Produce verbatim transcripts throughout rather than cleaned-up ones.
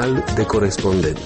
Spital de corespondent.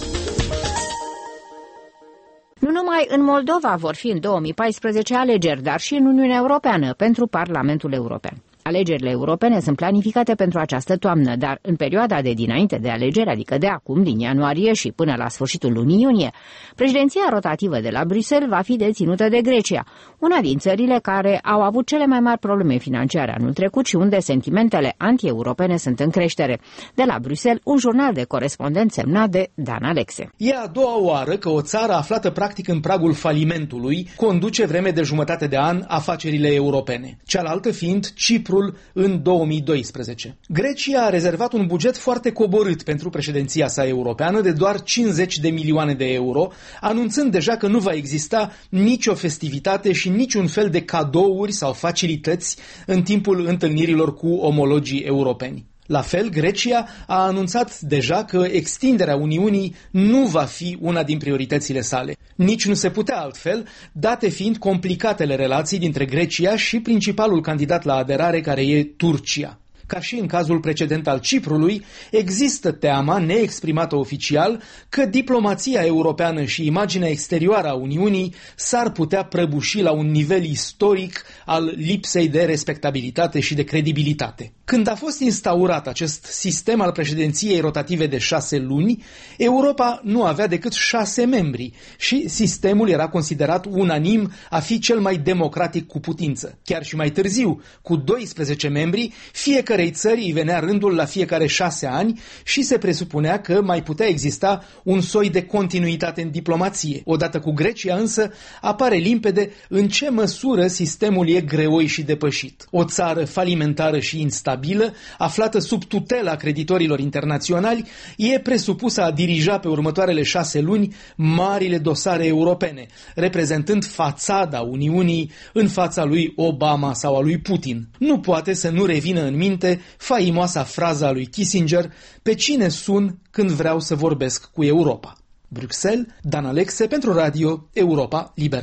Nu numai în Moldova vor fi în două mii paisprezece alegeri, dar și în Uniunea Europeană pentru Parlamentul European. Alegerile europene sunt planificate pentru această toamnă, dar în perioada de dinainte de alegeri, adică de acum, din ianuarie și până la sfârșitul lunii iunie, președinția rotativă de la Bruxelles va fi deținută de Grecia, una din țările care au avut cele mai mari probleme financiare anul trecut și unde sentimentele anti-europene sunt în creștere. De la Bruxelles, un jurnal de corespondent semnat de Dan Alexe. E a doua oară că o țară aflată practic în pragul falimentului conduce vreme de jumătate de an afacerile europene, cealaltă fiind Cipru în două mii doisprezece. Grecia a rezervat un buget foarte coborât pentru președinția sa europeană de doar cincizeci de milioane de euro, anunțând deja că nu va exista nicio festivitate și niciun fel de cadouri sau facilități în timpul întâlnirilor cu omologii europeni. La fel, Grecia a anunțat deja că extinderea Uniunii nu va fi una din prioritățile sale. Nici nu se putea altfel, date fiind complicatele relații dintre Grecia și principalul candidat la aderare, care e Turcia. Ca și în cazul precedent al Ciprului, există teama neexprimată oficial că diplomația europeană și imaginea exterioară a Uniunii s-ar putea prăbuși la un nivel istoric al lipsei de respectabilitate și de credibilitate. Când a fost instaurat acest sistem al președinției rotative de șase luni, Europa nu avea decât șase membri și sistemul era considerat unanim a fi cel mai democratic cu putință. Chiar și mai târziu, cu doisprezece membri, fiecărei țări îi venea rândul la fiecare șase ani și se presupunea că mai putea exista un soi de continuitate în diplomație. Odată cu Grecia însă apare limpede în ce măsură sistemul e greoi și depășit. O țară falimentară și instabilă, aflată sub tutela creditorilor internaționali, e presupusă a dirija pe următoarele șase luni marile dosare europene, reprezentând fațada Uniunii în fața lui Obama sau a lui Putin. Nu poate să nu revină în minte faimoasa fraza lui Kissinger: pe cine sun când vreau să vorbesc cu Europa. Bruxelles, Dan Alexe pentru Radio Europa Liberă.